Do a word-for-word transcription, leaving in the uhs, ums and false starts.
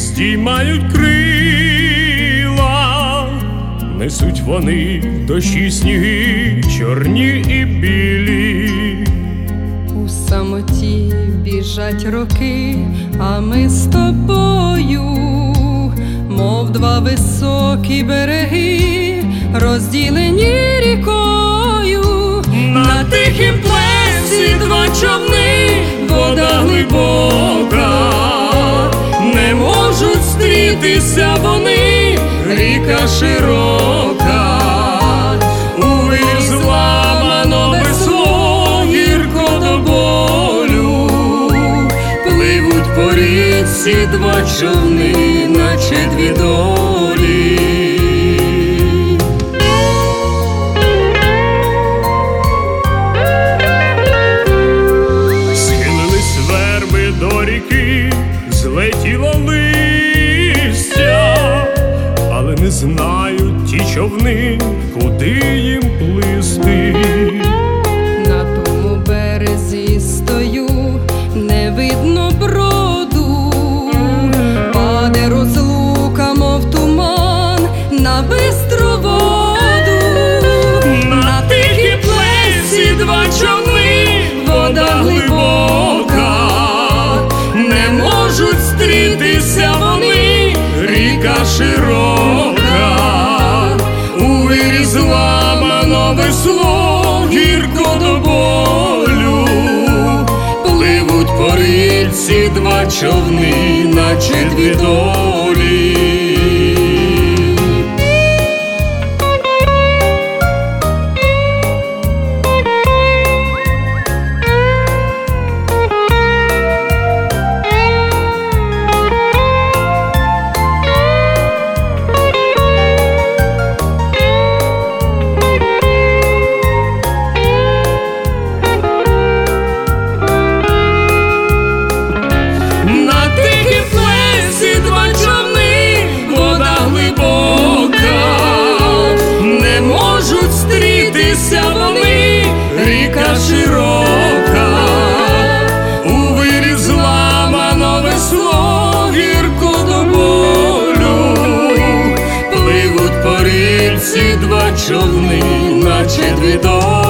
здіймають крила, несуть вони дощі сніги, чорні і білі. У самоті біжать роки, а ми з тобою, мов два високі береги, розділені рікою. На тихім плесі два човни, вода глибока, не можуть стрітися вони, ріка широка. У вир зламано весло, гірко до болю, пливуть по річці два човни, наче дві долі. До ріки злетіло листя, але не знають ті човни, куди їм плисти. На тому березі стою, не видно броду, паде розлука, мов туман, на бистру воду. На тихій плесі два човни, вода глибока, не можуть стрітися вони, ріка широка. У вирі зламано весло, гірко до болю, пливуть по річці два човни, наче дві долі. Ріка широка, у вирі зламано весло, гірко до болю, пливуть по річці два човни, наче дві долі.